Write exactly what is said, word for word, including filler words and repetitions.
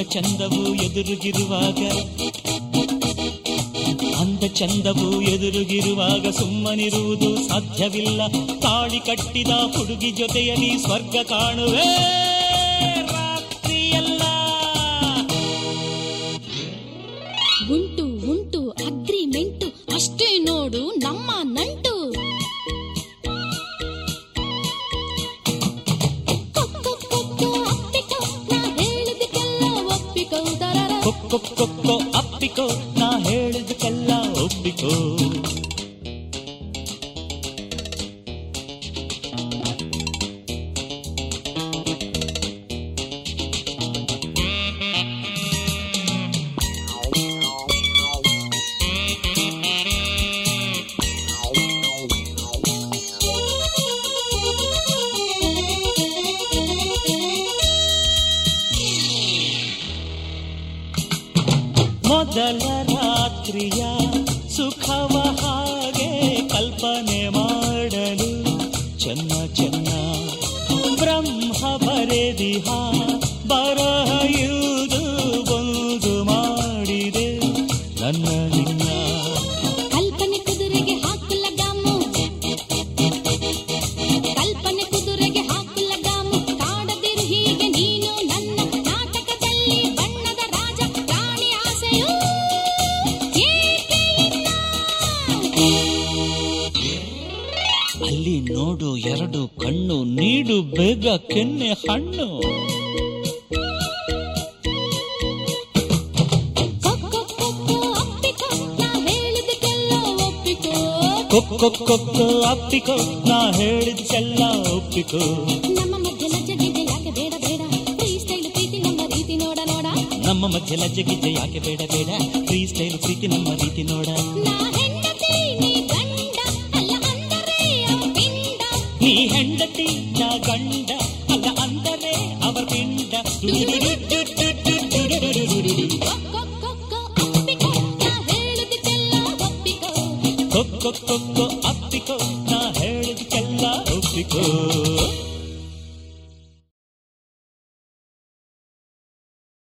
ಚಂದವು ಎದುರುಗಿರುವಾಗ ಅಂದ ಚಂದವು ಎದುರುಗಿರುವಾಗ ಸುಮ್ಮನಿರುವುದು ಸಾಧ್ಯವಿಲ್ಲ. ತಾಳಿ ಕಟ್ಟಿದ ಹುಡುಗಿ ಜೊತೆಯಲ್ಲಿ ಸ್ವರ್ಗ ಕಾಣುವೆ ರಾತ್ರಿಯಲ್ಲ. ಉಂಟು ಉಂಟು ಅಗ್ರಿಮೆಂಟು, ಅಷ್ಟೇ ನೋಡು ನಮ್ಮ ನಂಟು. ಕೊಕ್ಕೊ ಕೊಕ್ಕೊ ಅಪ್ಪಿಕೋ ನಾ ಹೇಳಿದಕ್ಕೆಲ್ಲ ಒಪ್ಪಿಕೋ. ಮೊದಲ ರಾತ್ರಿಯ ಸುಖವ ಹಾಗೆ ಕಲ್ಪನೆ ಮಾಡಲು ಚೆನ್ನ ಚೆನ್ನ ಬ್ರಹ್ಮ ಬರೆದಿಹ ಬರಹ ಇವುದು ಒಂದು ಮಾಡಿದೆ ನನ್ನ ನಿನ್ನ. ಕಲ್ಪನೆ ಕುದುರೆಗೆ ಹಾಕುಲ ಗಾಮು, ಕಲ್ಪನೆ ಕುದುರೆಗೆ ಹಾಕುಲ ಗಾಮು. ಕಾಡದಿರು ಹೀಗೆ ನೀನು ನನ್ನ ನಾಟಕದಲ್ಲಿ ಬಣ್ಣದ ರಾಜ ರಾಣಿ ಆಸೆಯು ಏಕೆ ಇಲ್ಲ. ಅಲ್ಲಿ ನೋಡು ಎರಡು ಕಣ್ಣು, ನೀಡು ಬೇಗ ಕೆನ್ನೆ ಹಣ್ಣು. ಕೊಕ್ಕೊ ಕೊಕ್ಕೊ ಅಪ್ಪಿಕೋ ನಾ ಹೇಳಿದೆಲ್ಲ ಒಪ್ಪಿಕೋ. ನಮ್ಮ ಮಧ್ಯೆ ಲಜ್ಜೆಗಿಜ್ಜೆ ಯಾಕೆ ಬೇಡ ಬೇಡ, ಫ್ರೀ ಸ್ಟೈಲ್ ಪ್ರೀತಿ ನಮ್ಮ ರೀತಿ ನೋಡ ನೋಡ. ನಮ್ಮ ಮಧ್ಯೆ ಲಜ್ಜೆಗಿಜ್ಜೆ ಯಾಕೆ ಬೇಡ ಬೇಡ, ಫ್ರೀ ಸ್ಟೈಲ್ ಪ್ರೀತಿ ನಮ್ಮ ರೀತಿ ನೋಡ. ನಾ ಹೆಂಡತಿ ನೀ ಗಂಡ ಅಲ್ಲ ಅಂದರೆ ಅವ ಪಿಂಡ, ನೀ ಹೆಂಡತಿ ನಾ ಗಂಡ ಅಲ್ಲ ಅಂದರೆ ಅವರ ಪಿಂಡ. ಕೊಕ್ಕೊ ಕೊಕ್ಕೊ ಅಪ್ಪಿಕೋ ನಾ ಹೇಳಿದಕ್ಕೆಲ್ಲ ಒಪ್ಪಿಕೋ.